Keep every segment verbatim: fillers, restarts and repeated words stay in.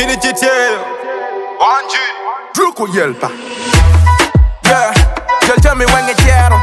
Chini chitier Wanji Druko yelpa. Yeah, girl tell me when you quiero.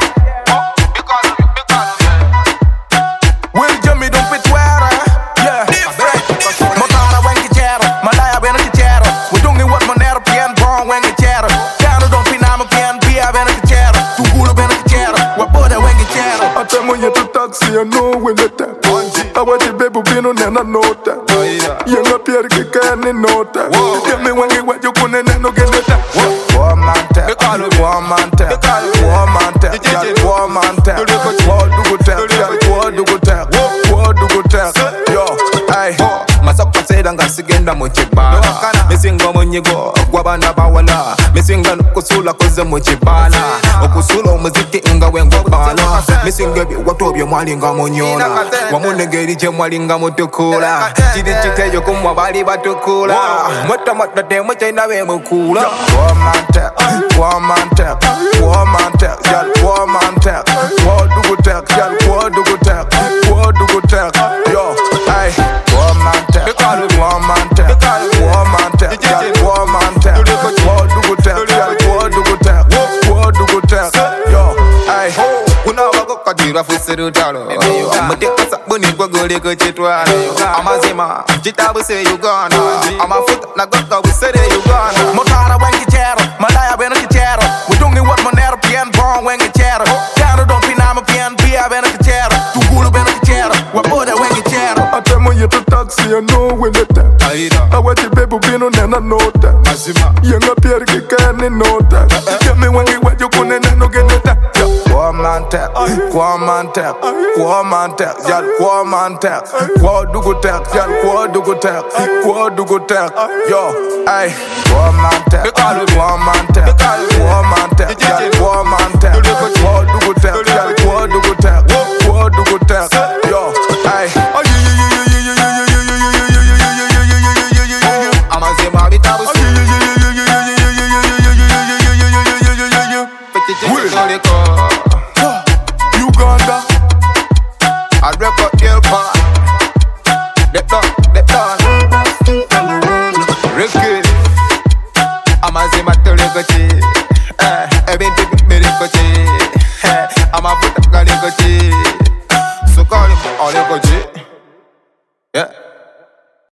Will you me don't fit wear? Yeah, Motara when you quiero, Malaya when you quiero. We don't need what monero pian born when you quiero. Cano don't fit I'm a pian pia when you quiero. Tu culo when you quiero, what boda when you quiero. I tell me you to taxi, I know when you tap. I want the baby being on and I know that. You're not here to get any note. Tell me when you want you couldn't no get it. Woman tap, woman tap, woman tap, woman tap. What do you tap? What do you tap? What do you tap? Yo, hey. Masakwa seda ngasigenda muchibala Misinga munyigo gwabana bawala Misinga nukusula koze muchibala Okusula umuziki inga wengo bala Misinga biwatobye mwalinga munyona Wamunegeri je mwalinga mutukula Chidi chiteyo kumwa bali batukula Mwata mwata demo chaina we mukula Woman tap, woman tap, woman tap, y'all woman tap. What do you tap? Y'all what do you tap? What do you tap? Yo, hey. Woman tap, woman tap, woman tap, y'all woman tap. What do you tap? Y'all what do you tap? What do you tap? Yo, hey. Kuna wako kadira fusiru talo Mutika sabuni kwa gole kuchitwana Amazima, chitabu se Uganda Amafuta na goka usere Uganda Motara when you quiero, Malaya when you quiero. We don't need what monero pian born when you quiero. Cano don't fit I'm a pian pia when you quiero. Tu culo when you quiero, what boda when you quiero. I tell me you to taxi, I know when you tap. I want the baby being on and I know that. You're not here to get any note. Tell me when you want you couldn't no get it. Woman tap, woman tap, woman tap, y'all woman tap. What do you tap? Y'all what do you tap? What do you tap? Yo, hey, woman tap, woman tap, woman tap, y'all woman